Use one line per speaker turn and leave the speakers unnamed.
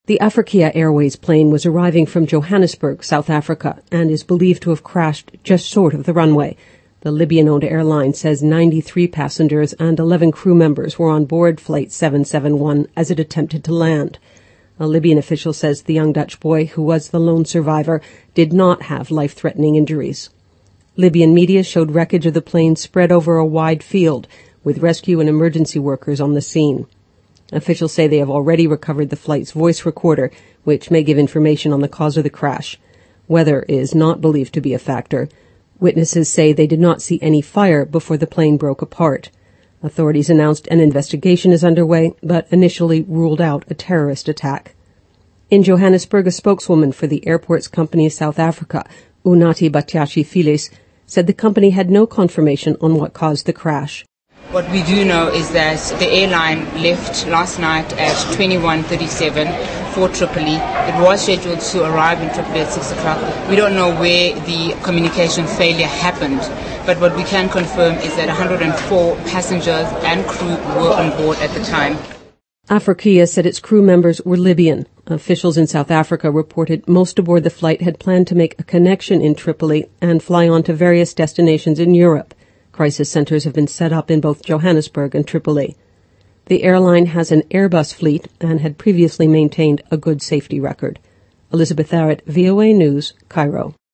The Afrikia Airways plane was arriving from Johannesburg, South Africa, and is believed to have crashed just short of the runway. The Libyan-owned airline says 93 passengers and 11 crew members were on board Flight 771 as it attempted to land. A Libyan official says the young Dutch boy, who was the lone survivor, did not have life-threatening injuries. Libyan media showed wreckage of the plane spread over a wide field, with rescue and emergency workers on the scene. Officials say they have already recovered the flight's voice recorder, which may give information on the cause of the crash. Weather is not believed to be a factor. Witnesses say they did not see any fire before the plane broke apart. Authorities announced an investigation is underway, but initially ruled out a terrorist attack. In Johannesburg, a spokeswoman for the airport's company in South Africa, Unathi Batyashi Phyllis, said the company had no confirmation on what caused the crash.
What we do know is that the airline left last night at 21:37 for Tripoli. It was scheduled to arrive in Tripoli at 6 o'clock. We don't know where the communication failure happened, but what we can confirm is that 104 passengers and crew were on board at the time.
Afrikia said its crew members were Libyan. Officials in South Africa reported most aboard the flight had planned to make a connection in Tripoli and fly on to various destinations in Europe. Crisis centers have been set up in both Johannesburg and Tripoli. The airline has an Airbus fleet and had previously maintained a good safety record. Elizabeth Arrett, VOA News, Cairo.